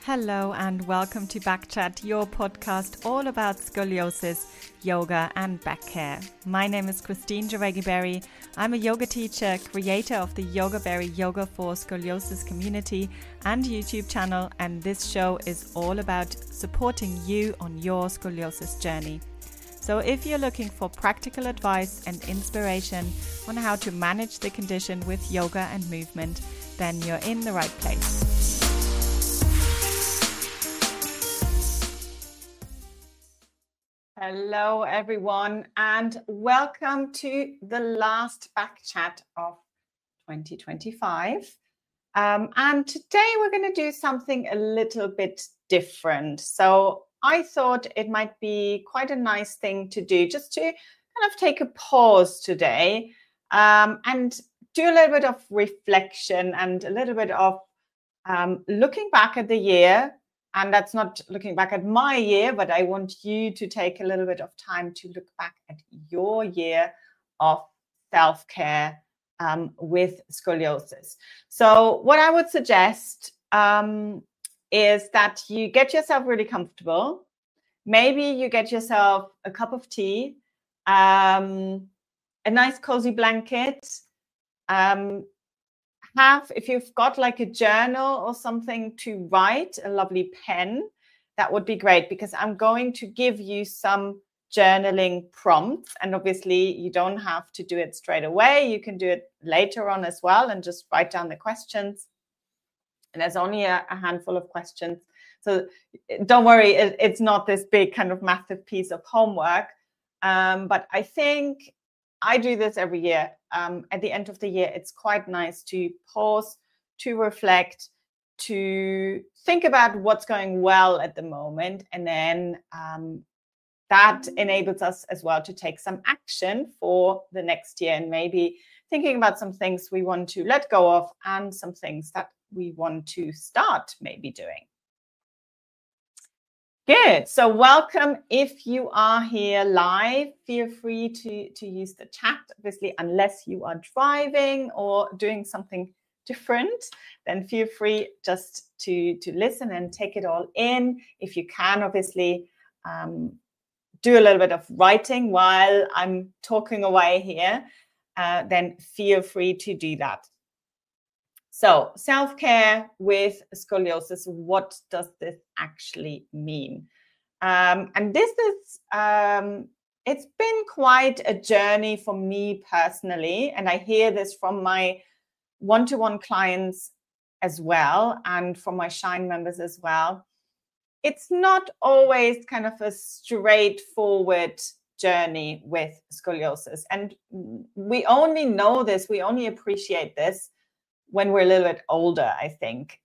Hello and welcome to Backchat, your podcast all about scoliosis, yoga and back care. My name is Christine Jauregui-Berry. I'm a yoga teacher, creator of the Yogaberry Yoga for Scoliosis community and YouTube channel, and this show is all about supporting you on your scoliosis journey. So if you're looking for practical advice and inspiration on how to manage the condition with yoga and movement, then you're in the right place. Hello everyone and welcome to the last Backchat of 2025. And today we're going to do something a little bit different. So I thought it might be quite a nice thing to do, just to kind of take a pause today and do a little bit of reflection and a little bit of looking back at the year. And that's not looking back at my year, but I want you to take a little bit of time to look back at your year of self-care with scoliosis. So what I would suggest is that you get yourself really comfortable. Maybe you get yourself a cup of tea, a nice cozy blanket, if you've got like a journal or something to write, a lovely pen, that would be great, because I'm going to give you some journaling prompts. And obviously you don't have to do it straight away. You can do it later on as well and just write down the questions. And there's only a handful of questions. So don't worry, it's not this big kind of massive piece of homework. But I think I do this every year. At the end of the year, it's quite nice to pause, to reflect, to think about what's going well at the moment. And then that enables us as well to take some action for the next year, and maybe thinking about some things we want to let go of and some things that we want to start maybe doing. Good. So welcome. If you are here live, feel free to use the chat. Obviously, unless you are driving or doing something different, then feel free just to listen and take it all in. If you can, obviously, do a little bit of writing while I'm talking away here, then feel free to do that. So self-care with scoliosis, what does this actually mean? And this is, it's been quite a journey for me personally, and I hear this from my one-to-one clients as well, and from my Shine members as well. It's not always kind of a straightforward journey with scoliosis. And we only know this, we only appreciate this when we're a little bit older, I think.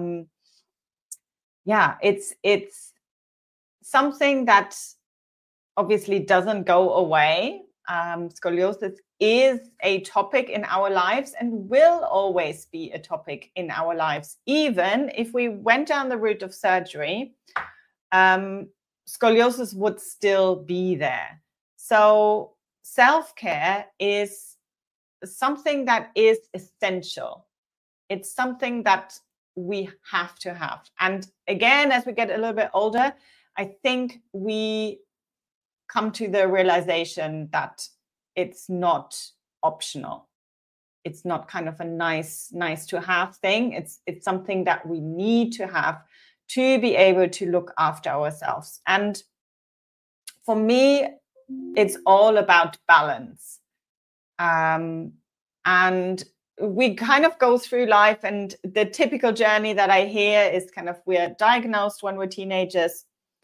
Yeah, it's something that obviously doesn't go away. Scoliosis is a topic in our lives and will always be a topic in our lives. Even if we went down the route of surgery, scoliosis would still be there. So self-care is something that is essential. It's something that we have to have. And again, as we get a little bit older, I think we come to the realization that it's not optional. It's not kind of a nice to have thing. It's something that we need to have to be able to look after ourselves. And for me, it's all about balance. And we kind of go through life, and the typical journey that I hear is kind of, we're diagnosed when we're teenagers.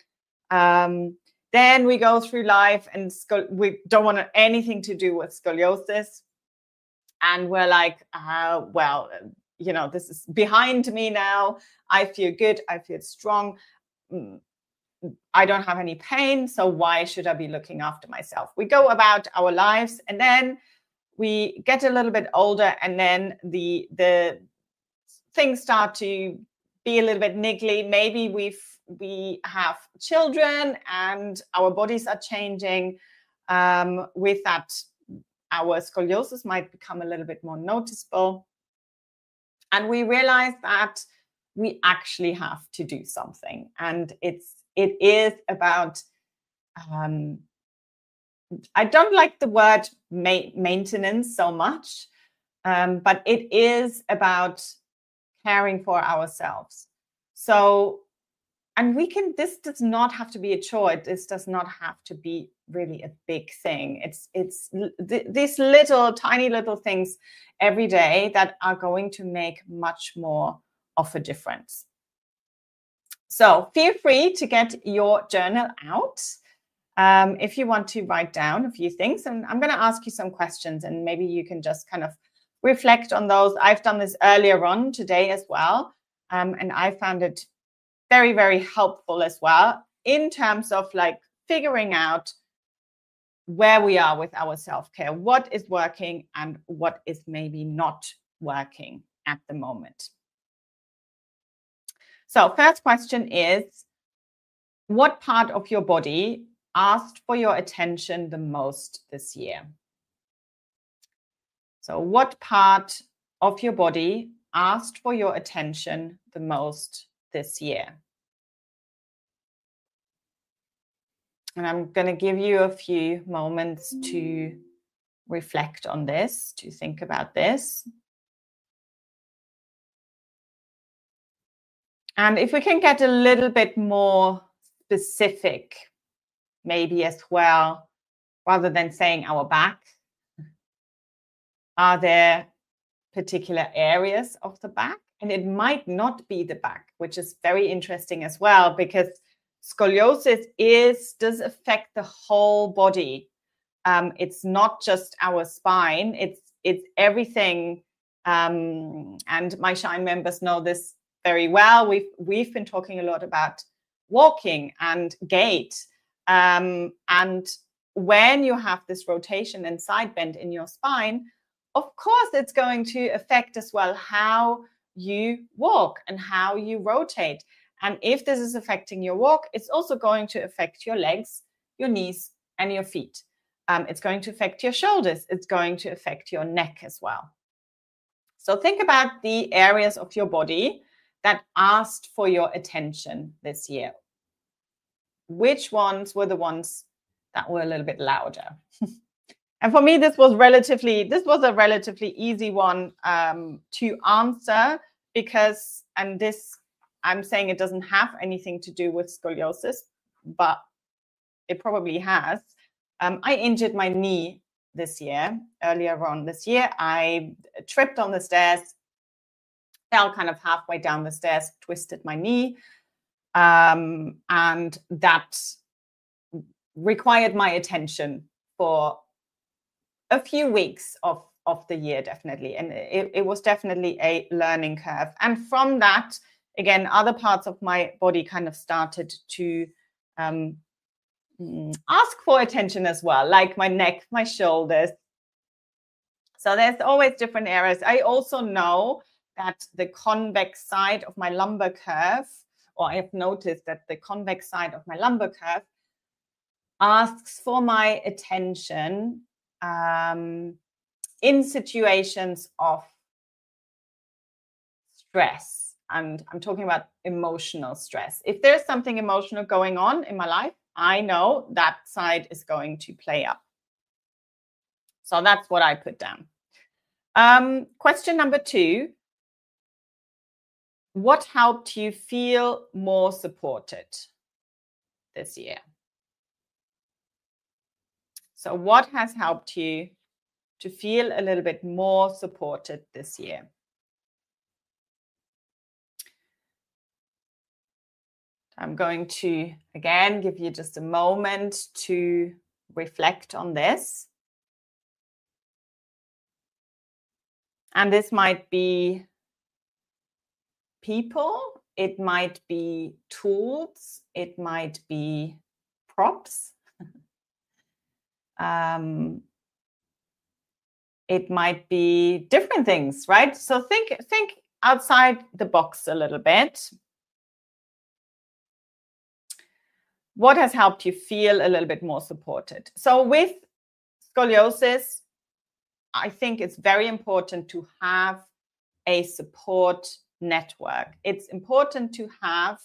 Then we go through life and we don't want anything to do with scoliosis. And we're like, well, you know, this is behind me now. I feel good. I feel strong. I don't have any pain. So why should I be looking after myself? We go about our lives, and then we get a little bit older, and then the things start to be a little bit niggly. Maybe we have children and our bodies are changing. With that, our scoliosis might become a little bit more noticeable. And we realize that we actually have to do something. And it is about, I don't like the word maintenance so much, but it is about caring for ourselves. So, and this does not have to be a chore. This does not have to be really a big thing. It's these little, tiny little things every day that are going to make much more of a difference. So feel free to get your journal out if you want to write down a few things. And I'm going to ask you some questions, and maybe you can just kind of reflect on those. I've done this earlier on today as well, and I found it very, very helpful as well in terms of like figuring out where we are with our self-care, what is working and what is maybe not working at the moment. So first question is, what part of your body asked for your attention the most this year? So what part of your body asked for your attention the most this year? And I'm going to give you a few moments to reflect on this, to think about this. And if we can get a little bit more specific, maybe as well, rather than saying our back, are there particular areas of the back? And it might not be the back, which is very interesting as well, because scoliosis does affect the whole body. It's not just our spine, it's everything. And my Shine members know this very well. We've been talking a lot about walking and gait. And when you have this rotation and side bend in your spine, of course, it's going to affect as well how you walk and how you rotate. And if this is affecting your walk, it's also going to affect your legs, your knees, and your feet. It's going to affect your shoulders. It's going to affect your neck as well. So think about the areas of your body that asked for your attention this year. Which ones were the ones that were a little bit louder? And for me, this was a relatively easy one to answer, because, and this, I'm saying it doesn't have anything to do with scoliosis, but it probably has. I injured my knee this year, earlier on this year. I tripped on the stairs, fell kind of halfway down the stairs, twisted my knee, and that required my attention for a few weeks of the year, definitely. And it was definitely a learning curve. And from that, again, other parts of my body kind of started to ask for attention as well, like my neck, my shoulders. So there's always different areas. I also know that the convex side of my lumbar curve, or I have noticed that the convex side of my lumbar curve asks for my attention in situations of stress. And I'm talking about emotional stress. If there's something emotional going on in my life, I know that side is going to play up. So that's what I put down. Question number 2. What helped you feel more supported this year? So what has helped you to feel a little bit more supported this year? I'm going to, again, give you just a moment to reflect on this. And this might be people, it might be tools, it might be props. It might be different things, right? So think outside the box a little bit. What has helped you feel a little bit more supported? So with scoliosis, I think it's very important to have a support network. It's important to have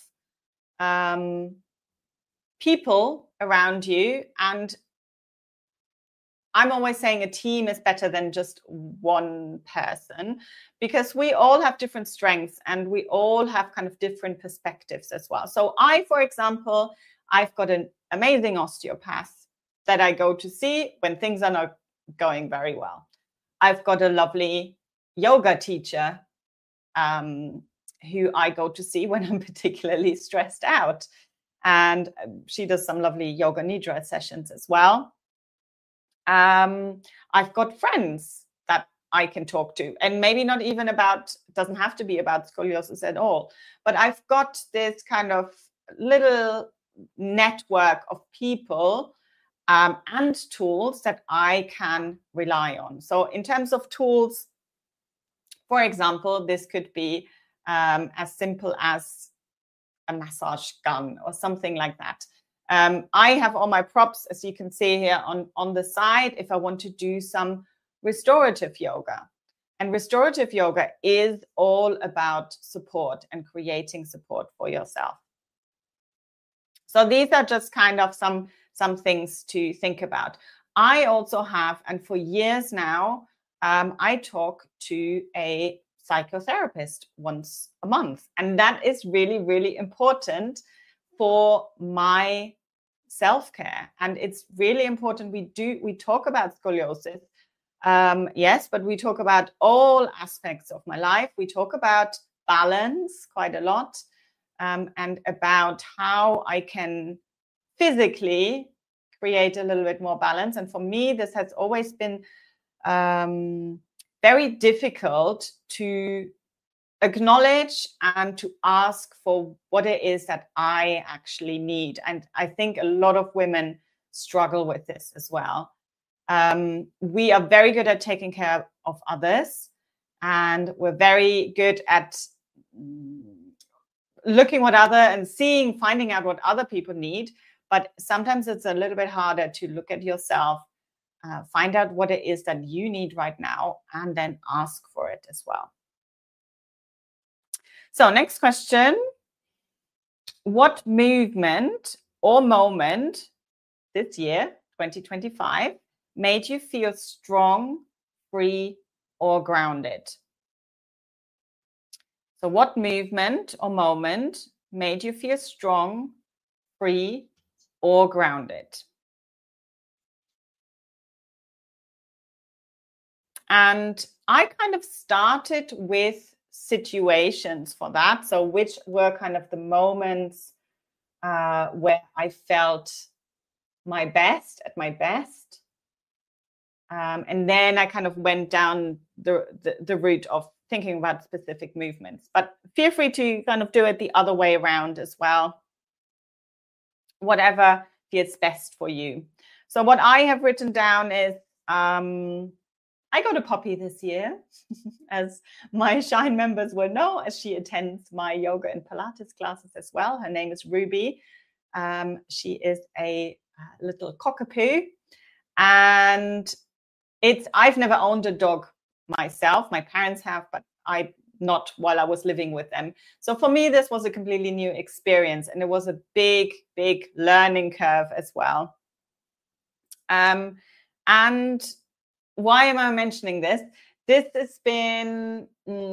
people around you, and I'm always saying a team is better than just one person, because we all have different strengths and we all have kind of different perspectives as well. So for example, I've got an amazing osteopath that I go to see when things are not going very well. I've got a lovely yoga teacher who I go to see when I'm particularly stressed out. And she does some lovely yoga nidra sessions as well. I've got friends that I can talk to, and maybe not even doesn't have to be about scoliosis at all, but I've got this kind of little network of people and tools that I can rely on. So in terms of tools, for example, this could be as simple as a massage gun or something like that. I have all my props, as you can see here on the side, if I want to do some restorative yoga. And restorative yoga is all about support and creating support for yourself. So these are just kind of some things to think about. I also have, and for years now, I talk to a psychotherapist once a month. And that is really, really important for my self-care. And it's really important. We talk about scoliosis, yes, but we talk about all aspects of my life. We talk about balance quite a lot, and about how I can physically create a little bit more balance. And for me, this has always been very difficult to acknowledge and to ask for what it is that I actually need. And I think a lot of women struggle with this as well. We are very good at taking care of others, and we're very good at looking and finding out what other people need. But sometimes it's a little bit harder to look at yourself, find out what it is that you need right now, and then ask for it as well. So next question. What movement or moment this year, 2025, made you feel strong, free, or grounded? So what movement or moment made you feel strong, free, or grounded? And I kind of started with situations for that. So which were kind of the moments where I felt at my best. And then I kind of went down the route of thinking about specific movements. But feel free to kind of do it the other way around as well. Whatever feels best for you. So what I have written down is, I got a puppy this year, as my Shine members will know, as she attends my yoga and Pilates classes as well. Her name is Ruby. She is a little cockapoo, and I've never owned a dog myself. My parents have, but not while I was living with them. So for me, this was a completely new experience, and it was a big, big learning curve as well. And why am I mentioning this? This has been,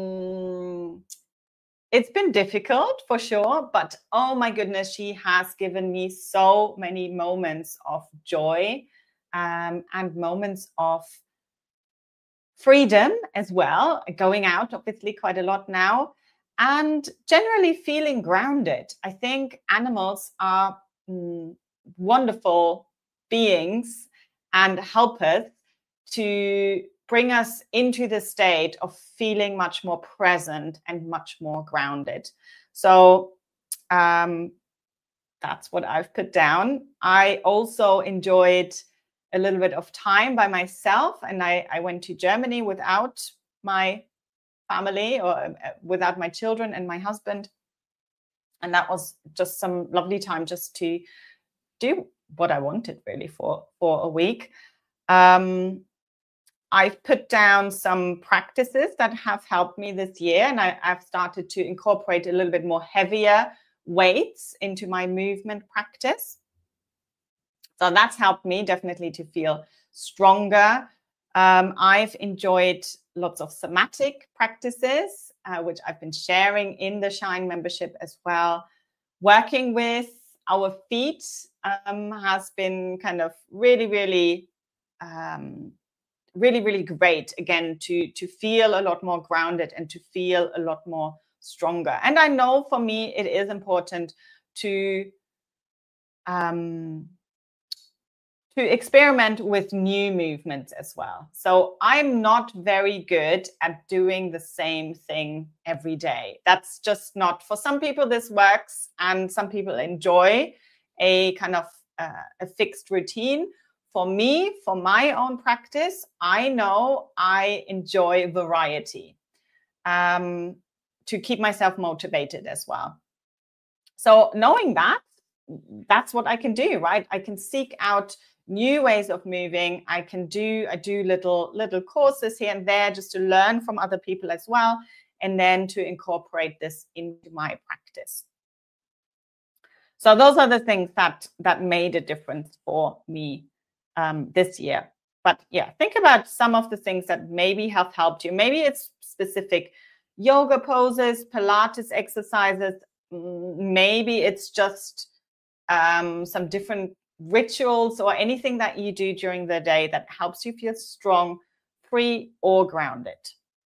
it's been difficult for sure, but oh my goodness, she has given me so many moments of joy, and moments of freedom as well, going out obviously quite a lot now, and generally feeling grounded. I think animals are wonderful beings and help us to bring us into the state of feeling much more present and much more grounded. So that's what I've put down. I also enjoyed a little bit of time by myself, and I went to Germany without my family, or without my children and my husband. And that was just some lovely time just to do what I wanted really for a week. I've put down some practices that have helped me this year, and I've started to incorporate a little bit more heavier weights into my movement practice. So that's helped me definitely to feel stronger. I've enjoyed lots of somatic practices, which I've been sharing in the Shine membership as well. Working with our feet has been kind of really great, again, to feel a lot more grounded and to feel a lot more stronger. And I know for me it is important to experiment with new movements as well. So I'm not very good at doing the same thing every day. That's just not, for some people this works, and some people enjoy a kind of a fixed routine. For me, for my own practice, I know I enjoy variety to keep myself motivated as well. So knowing that, that's what I can do, right? I can seek out new ways of moving. I do little courses here and there just to learn from other people as well, and then to incorporate this into my practice. So those are the things that made a difference for me this year. But yeah, think about some of the things that maybe have helped you. Maybe it's specific yoga poses, Pilates exercises. Maybe it's just some different rituals or anything that you do during the day that helps you feel strong, free, or grounded.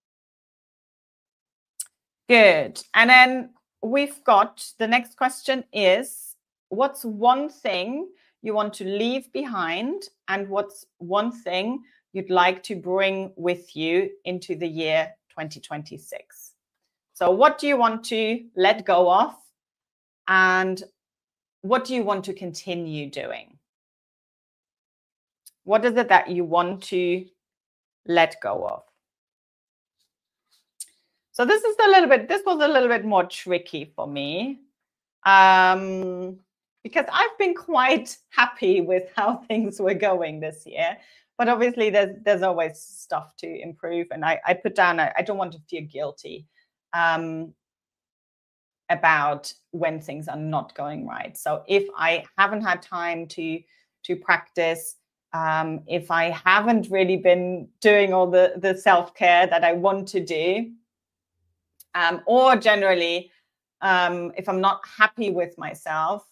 Good. And then we've got the next question is, what's one thing you want to leave behind, and what's one thing you'd like to bring with you into the year 2026? So what do you want to let go of, and what do you want to continue doing? What is it that you want to let go of? So this was a little bit more tricky for me, because I've been quite happy with how things were going this year. But obviously there's always stuff to improve. And I put down, I don't want to feel guilty about when things are not going right. So if I haven't had time to practice, if I haven't really been doing all the self-care that I want to do, or generally, if I'm not happy with myself,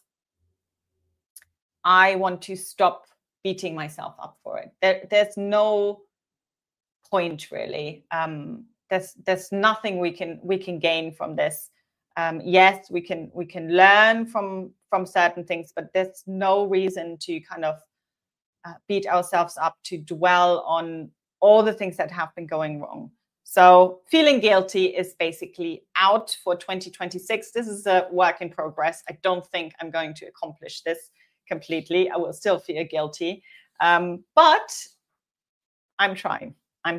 I want to stop beating myself up for it. There's no point really. There's nothing we can gain from this. Yes, we can learn from certain things, but there's no reason to kind of beat ourselves up, to dwell on all the things that have been going wrong. So feeling guilty is basically out for 2026. This is a work in progress. I don't think I'm going to accomplish this completely. I will still feel guilty, but I'm trying.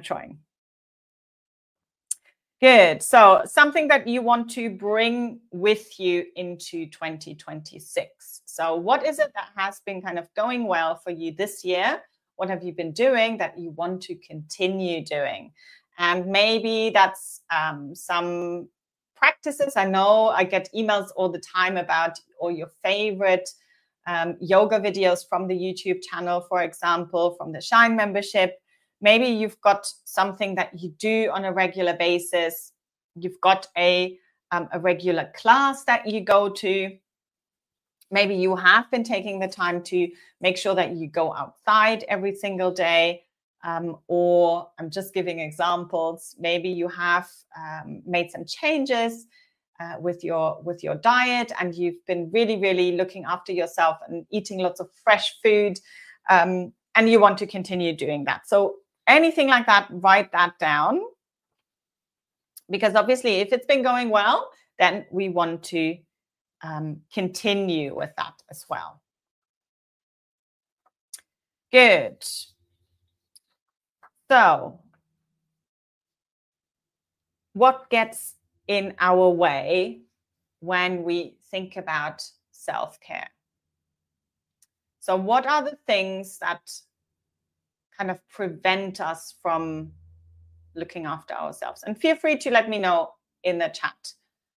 Good. So something that you want to bring with you into 2026. So what is it that has been kind of going well for you this year? What have you been doing that you want to continue doing? And maybe that's some practices. I know I get emails all the time about all your favorite yoga videos from the YouTube channel, for example, from the Shine membership. Maybe you've got something that you do on a regular basis. You've got a regular class that you go to. Maybe you have been taking the time to make sure that you go outside every single day. Or I'm just giving examples. Maybe you have made some changes with your diet, and you've been really looking after yourself and eating lots of fresh food, and you want to continue doing that. So anything like that, write that down, because obviously if it's been going well, then we want to continue with that as well. Good. So what gets in our way when we think about self-care? So what are the things that kind of prevent us from looking after ourselves. And feel free to let me know in the chat.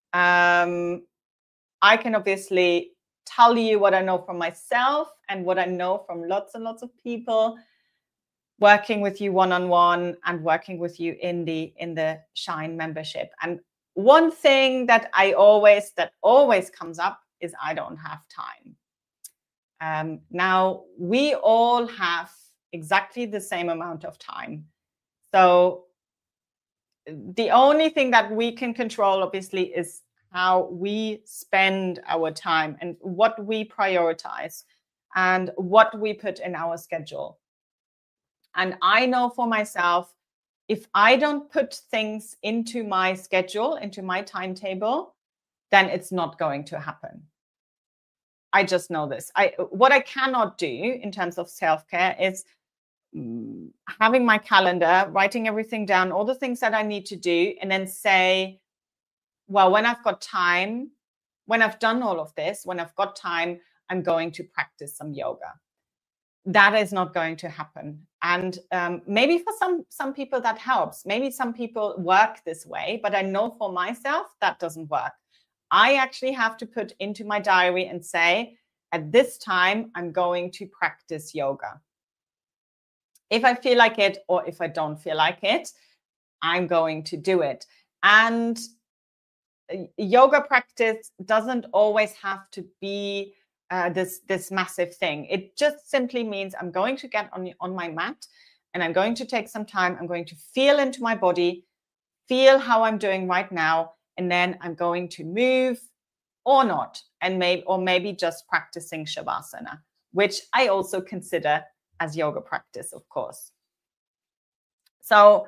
I can obviously tell you what I know from myself and what I know from lots and lots of people working with you one-on-one and working with you in the Shine membership. And one thing that always comes up is I don't have time. Now we all have exactly the same amount of time. So the only thing that we can control, obviously, is how we spend our time and what we prioritize and what we put in our schedule. And I know for myself, if I don't put things into my schedule, into my timetable, then it's not going to happen. I just know this. What I cannot do in terms of self-care is having my calendar, writing everything down, all the things that I need to do, and then say, well, when I've got time, when I've done all of this, when I've got time, I'm going to practice some yoga. That is not going to happen. And maybe for some people that helps. Maybe some people work this way, but I know for myself that doesn't work. I actually have to put into my diary and say, at this time, I'm going to practice yoga. If I feel like it, or if I don't feel like it, I'm going to do it. And yoga practice doesn't always have to be this massive thing. It just simply means I'm going to get on my mat and I'm going to take some time. I'm going to feel into my body, feel how I'm doing right now, and then I'm going to move or not, and maybe just practicing Shavasana, which I also consider as yoga practice, of course. So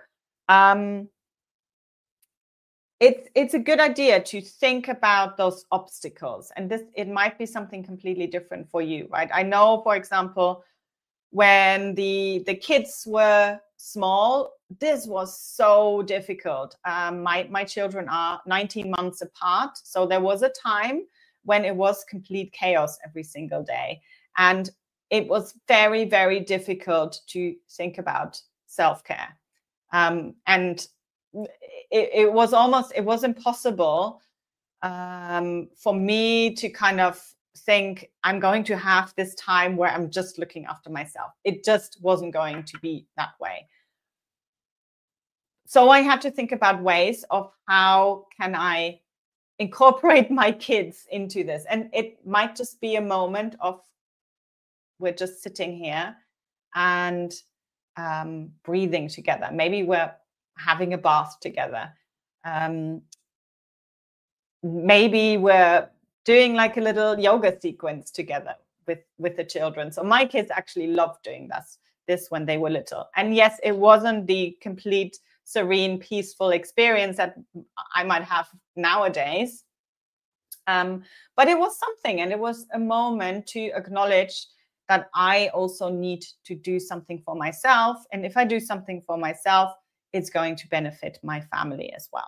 it's a good idea to think about those obstacles, and it might be something completely different for you, right? I know, for example, when the kids were small, this was so difficult. My children are 19 months apart, so there was a time when it was complete chaos every single day, and it was very, very difficult to think about self-care. And it was impossible for me to kind of think I'm going to have this time where I'm just looking after myself. It just wasn't going to be that way. So I had to think about ways of how can I incorporate my kids into this. And it might just be a moment of we're just sitting here and breathing together. Maybe we're having a bath together. Maybe we're doing like a little yoga sequence together with the children. So my kids actually loved doing this when they were little. And yes, it wasn't the complete serene, peaceful experience that I might have nowadays. But it was something, and it was a moment to acknowledge that I also need to do something for myself. And if I do something for myself, it's going to benefit my family as well.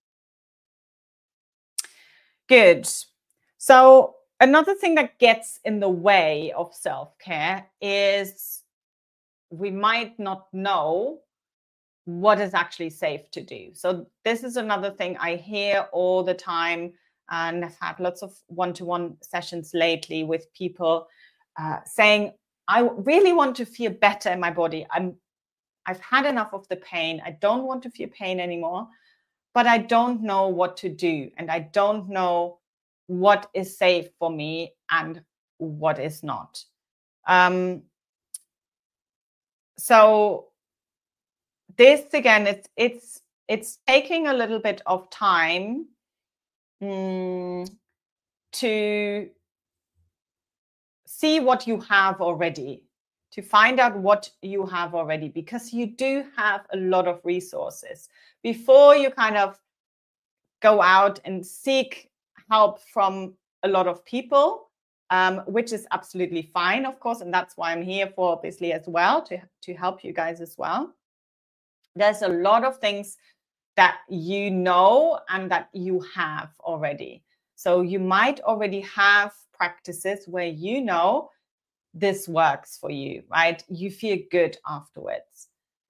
Good. So another thing that gets in the way of self-care is we might not know what is actually safe to do. So this is another thing I hear all the time, and I've had lots of one-to-one sessions lately with people saying, I really want to feel better in my body. I've had enough of the pain. I don't want to feel pain anymore, but I don't know what to do. And I don't know what is safe for me and what is not. So this, again, it's taking a little bit of time to see what you have already, to find out what you have already, because you do have a lot of resources. Before you kind of go out and seek help from a lot of people, which is absolutely fine, of course, and that's why I'm here for, obviously, as well, to help you guys as well. There's a lot of things that you know and that you have already. So you might already have practices where you know this works for you, right? You feel good afterwards.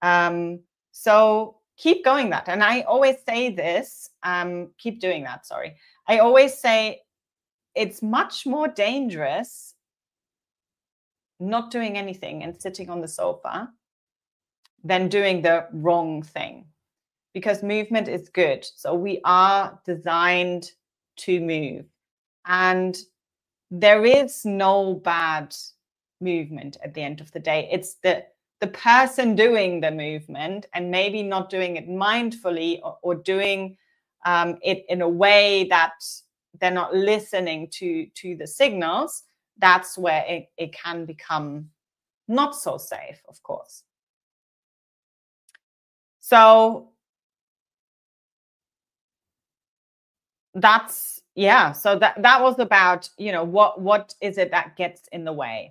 So keep going that. And I always say this, keep doing that, sorry. I always say it's much more dangerous not doing anything and sitting on the sofa than doing the wrong thing, because movement is good. So we are designed to move, and there is no bad movement at the end of the day. It's the person doing the movement and maybe not doing it mindfully, or doing it in a way that they're not listening to the signals. That's where it can become not so safe, of course. So that's, yeah, so that was about, you know, what is it that gets in the way.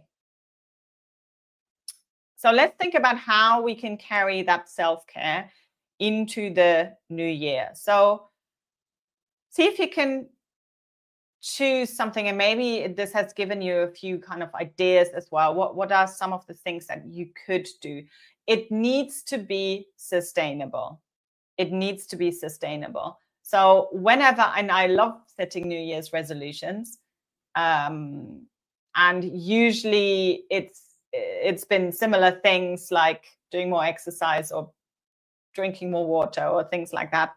So let's think about how we can carry that self-care into the new year. So see if you can choose something, and maybe this has given you a few kind of ideas as well. What are some of the things that you could do? It needs to be sustainable. It needs to be sustainable. So whenever, and I love setting New Year's resolutions, and usually it's been similar things like doing more exercise or drinking more water or things like that.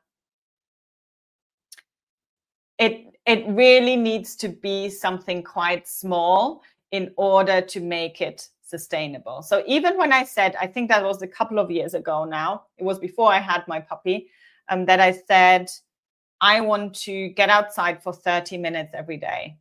It really needs to be something quite small in order to make it sustainable. So even when I said, I think that was a couple of years ago now, it was before I had my puppy, that I said, I want to get outside for 30 minutes every day.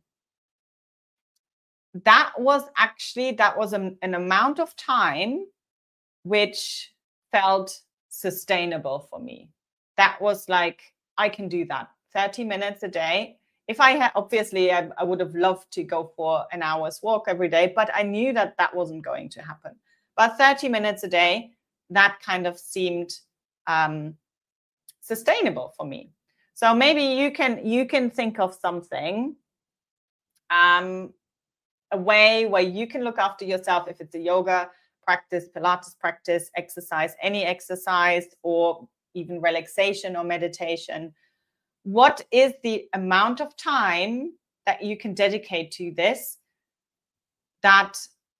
That was an amount of time which felt sustainable for me. That was like, I can do that 30 minutes a day. If I had, obviously, I would have loved to go for an hour's walk every day, but I knew that wasn't going to happen. But 30 minutes a day, that kind of seemed sustainable for me. So maybe you can think of something, a way where you can look after yourself, if it's a yoga practice, Pilates practice, exercise, any exercise, or even relaxation or meditation. What is the amount of time that you can dedicate to this that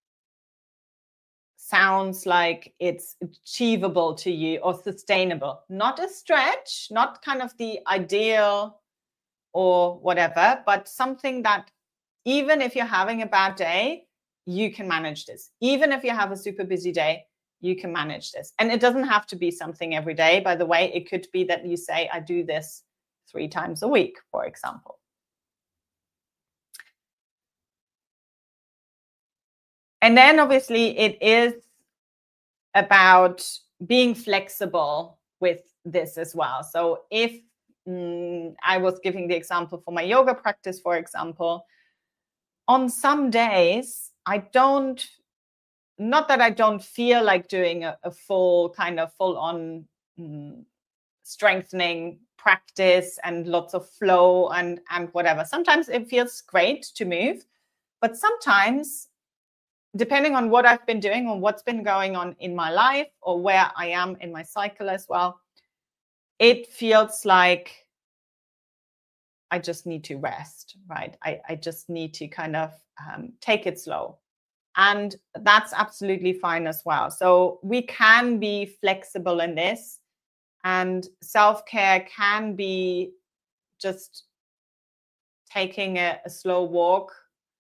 sounds like it's achievable to you or sustainable? Not a stretch, not kind of the ideal or whatever, but something that even if you're having a bad day, you can manage this. Even if you have a super busy day, you can manage this. And it doesn't have to be something every day, by the way. It could be that you say, I do this 3 times a week, for example. And then obviously it is about being flexible with this as well. So if I was giving the example for my yoga practice, for example, on some days, not that I don't feel like doing a full on strengthening practice and lots of flow and whatever. Sometimes it feels great to move, but sometimes, depending on what I've been doing or what's been going on in my life or where I am in my cycle as well, it feels like I just need to rest, right? I just need to kind of take it slow. And that's absolutely fine as well. So we can be flexible in this, and self-care can be just taking a slow walk,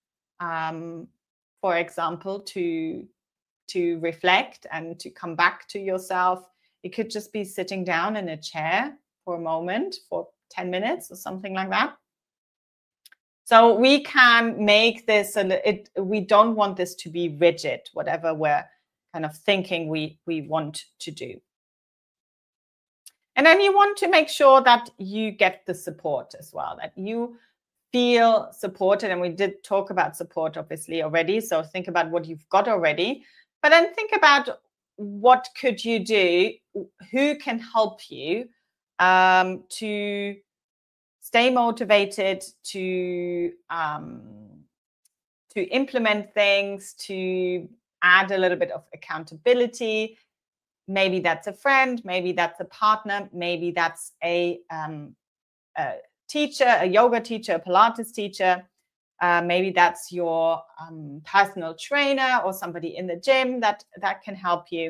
for example, to reflect and to come back to yourself. It could just be sitting down in a chair for a moment, for 10 minutes or something like that. So we can make this, we don't want this to be rigid, whatever we're kind of thinking we want to do. And then you want to make sure that you get the support as well, that you feel supported. And we did talk about support, obviously, already. So think about what you've got already, but then think about what could you do, who can help you to stay motivated, to to implement things, to add a little bit of accountability. Maybe that's a friend, maybe that's a partner, maybe that's a teacher, a yoga teacher, a Pilates teacher. Maybe that's your personal trainer or somebody in the gym that can help you.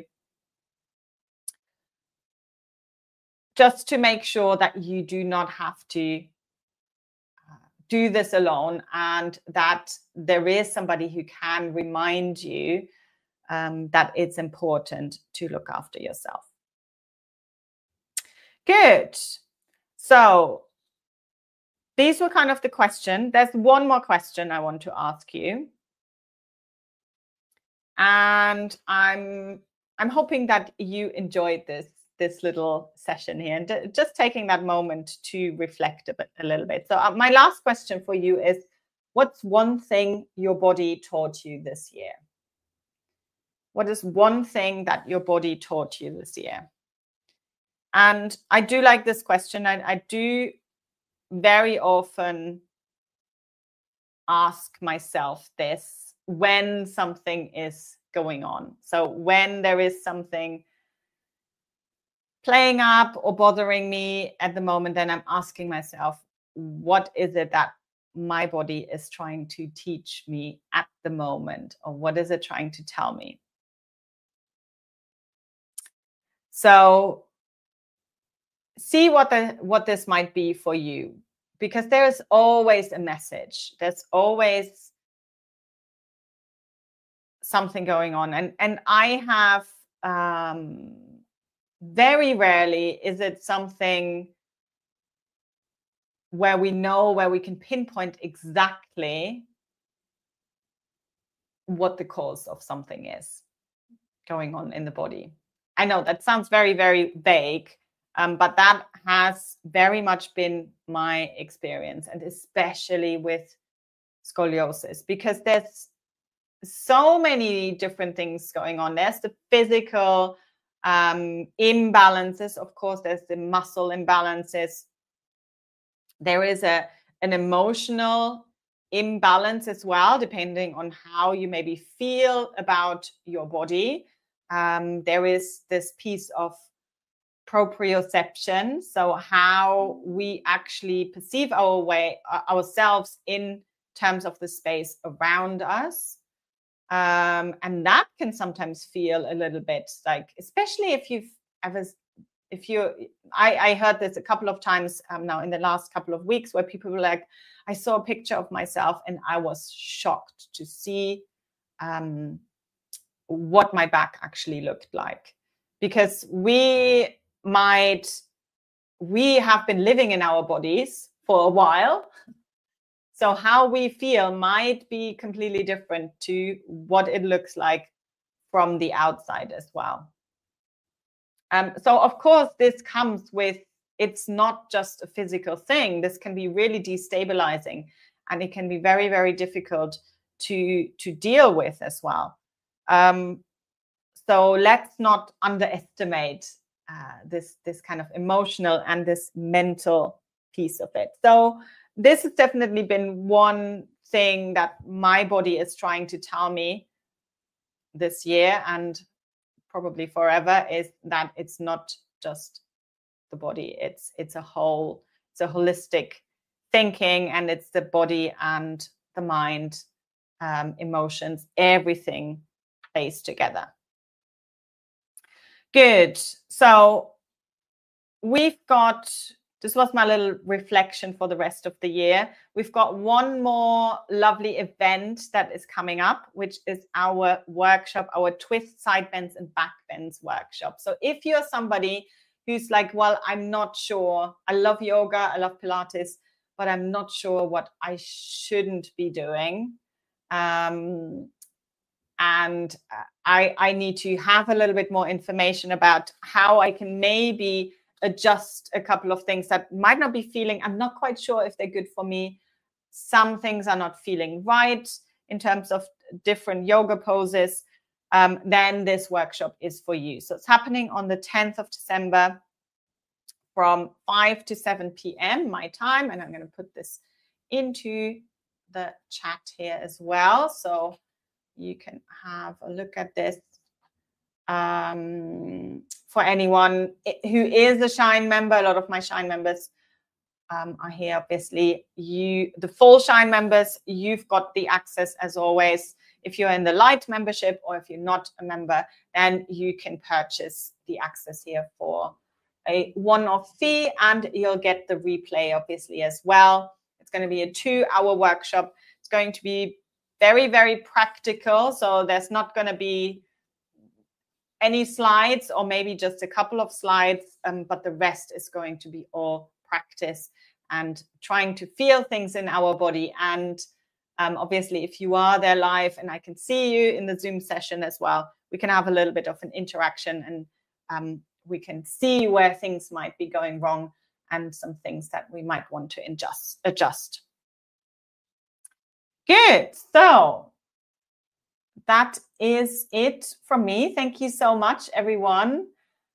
Just to make sure that you do not have to do this alone, and that there is somebody who can remind you that it's important to look after yourself. Good. So these were kind of the question. There's one more question I want to ask you. And I'm hoping that you enjoyed this little session here, and just taking that moment to reflect a little bit. So my last question for you is, what's one thing your body taught you this year? What is one thing that your body taught you this year? And I do like this question. I do very often ask myself this when something is going on. So when there is something playing up or bothering me at the moment, then I'm asking myself, what is it that my body is trying to teach me at the moment? Or what is it trying to tell me? So see what this might be for you, because there's always a message. There's always something going on. And I have very rarely is it something where we know, where we can pinpoint exactly what the cause of something is going on in the body. I know that sounds very, very vague, but that has very much been my experience, and especially with scoliosis, because there's so many different things going on. There's the physical imbalances, of course, there's the muscle imbalances. There is an emotional imbalance as well, depending on how you maybe feel about your body. There is this piece of proprioception, so how we actually perceive ourselves in terms of the space around us. And that can sometimes feel a little bit like, especially if I heard this a couple of times now in the last couple of weeks, where people were like, I saw a picture of myself and I was shocked to see what my back actually looked like. Because we have been living in our bodies for a while. So how we feel might be completely different to what it looks like from the outside as well. So of course, this comes with, it's not just a physical thing. This can be really destabilizing, and it can be very, very difficult to deal with as well. So let's not underestimate this kind of emotional and this mental piece of it. So this has definitely been one thing that my body is trying to tell me this year, and probably forever, is that it's not just the body. It's a whole, it's a holistic thinking, and it's the body and the mind, emotions, everything plays together. Good. So we've got, this was my little reflection for the rest of the year. We've got one more lovely event that is coming up, which is our workshop, our twist, side bends and back bends workshop. So if you're somebody who's like, well, I'm not sure, I love yoga, I love Pilates, but I'm not sure what I shouldn't be doing. And I need to have a little bit more information about how I can maybe adjust a couple of things that might not be feeling, I'm not quite sure if they're good for me. Some things are not feeling right in terms of different yoga poses. Then this workshop is for you. So it's happening on the 10th of December from 5 to 7 p.m. my time. And I'm going to put this into the chat here as well, so you can have a look at this. For anyone who is a Shine member, a lot of my Shine members are here. Obviously, the full Shine members, you've got the access as always. If you're in the light membership or if you're not a member, then you can purchase the access here for a one-off fee, and you'll get the replay obviously as well. It's going to be a 2-hour workshop. It's going to be very, very practical. So there's not going to be any slides, or maybe just a couple of slides, but the rest is going to be all practice and trying to feel things in our body. And obviously, if you are there live and I can see you in the Zoom session as well, we can have a little bit of an interaction, and we can see where things might be going wrong and some things that we might want to adjust. Good. So that is it from me. Thank you so much, everyone.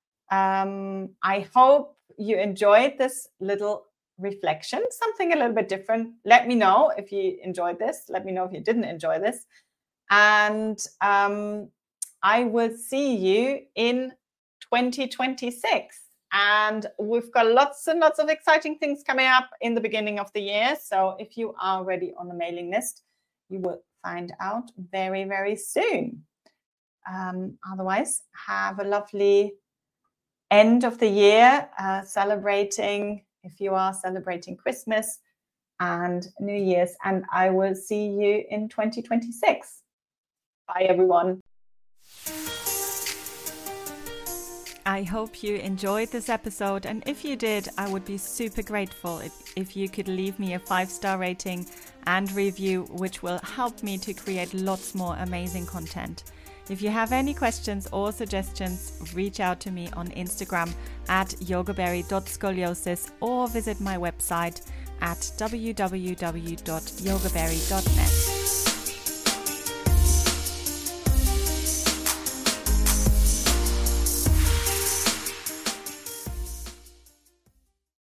I hope you enjoyed this little reflection, something a little bit different. Let me know if you enjoyed this. Let me know if you didn't enjoy this. And I will see you in 2026. And we've got lots and lots of exciting things coming up in the beginning of the year. So if you are already on the mailing list, you will find out very, very soon. Otherwise, have a lovely end of the year, celebrating, if you are celebrating Christmas and New Year's. And I will see you in 2026. Bye, everyone. I hope you enjoyed this episode, and if you did, I would be super grateful if you could leave me a 5-star rating and review, which will help me to create lots more amazing content. If you have any questions or suggestions, reach out to me on Instagram at yogaberry.scoliosis or visit my website at www.yogaberry.net.